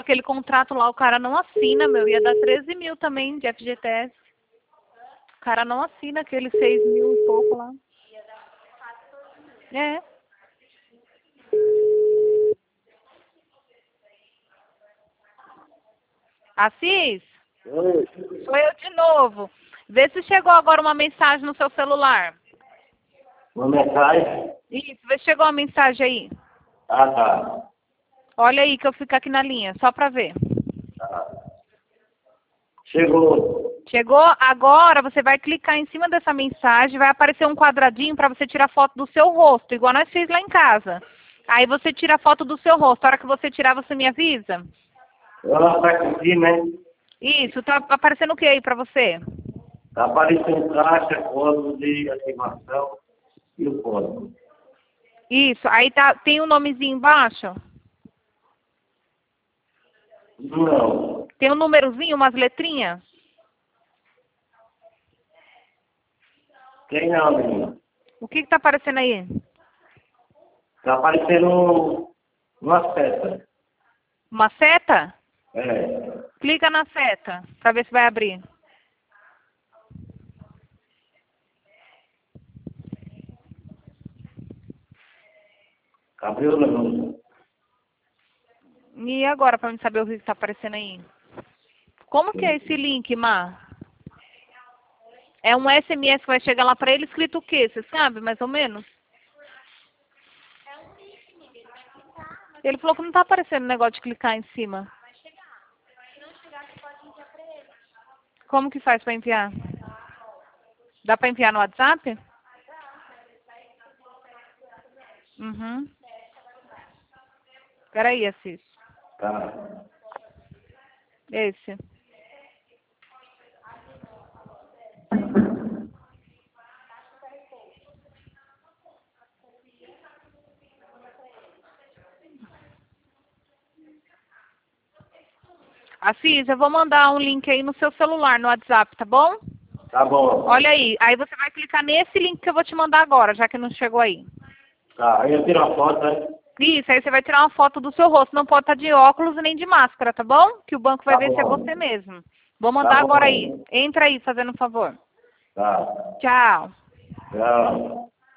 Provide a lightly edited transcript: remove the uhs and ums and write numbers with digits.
aquele contrato lá, o cara não assina, meu. Ia dar 13 mil também de FGTS. O cara não assina aquele 6 mil e pouco lá. É. Assis, Oi. sou eu de novo. Vê se chegou agora uma mensagem no seu celular. Uma mensagem? Isso, vê se chegou uma mensagem aí. Ah, tá. Olha aí que eu fico aqui na linha, só pra ver. Tá. Chegou. Chegou? Agora você vai clicar em cima dessa mensagem, vai aparecer um quadradinho para você tirar foto do seu rosto, igual nós fez lá em casa. Aí você tira a foto do seu rosto. A hora que você tirar, você me avisa? Ela tá aqui, né? Isso, tá aparecendo o que aí pra você? Tá aparecendo caixa, código de ativação e o código. Isso, aí tá, tem um nomezinho embaixo? Não. Tem um númerozinho, umas letrinhas? Tem não, menina. O que que tá aparecendo aí? Tá aparecendo uma seta. Uma seta? É. Clica na seta, pra ver se vai abrir. Abriu não? E agora, pra mim saber o que tá aparecendo aí? Como que é esse link, Má? É um SMS que vai chegar lá pra ele escrito o quê? Você sabe, mais ou menos? Ele falou que não tá aparecendo o negócio de clicar em cima. Como que faz pra enviar? Dá pra enviar no WhatsApp? Uhum. Peraí, Assis. Tá. Esse. Assis, eu vou mandar um link aí no seu celular, no WhatsApp, tá bom? Tá bom. Olha aí. Aí você vai clicar nesse link que eu vou te mandar agora, já que não chegou aí. Tá. Aí eu tiro a foto, né? Isso, aí você vai tirar uma foto do seu rosto. Não pode estar de óculos nem de máscara, tá bom? Que o banco vai Tá ver se é bom. você mesmo. Vou mandar Tá agora bom. aí. Entra aí, fazendo um favor. Tá. Tchau. Tchau.